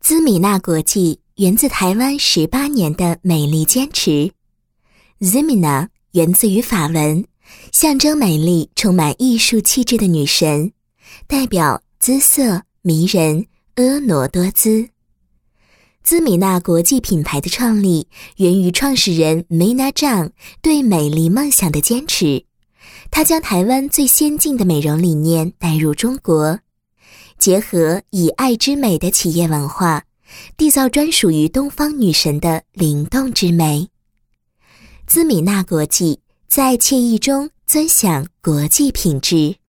姿米娜国际源自台湾18年的美丽坚持。Zemina 源自于法文，象征美丽、充满艺术气质的女神，代表姿色迷人、婀娜多姿。姿米娜国际品牌的创立源于创始人 Mina Zhang 对美丽梦想的坚持，她将台湾最先进的美容理念带入中国，结合以爱之美的企业文化，缔造专属于东方女神的灵动之美。姿米娜国际在惬意中尊享国际品质。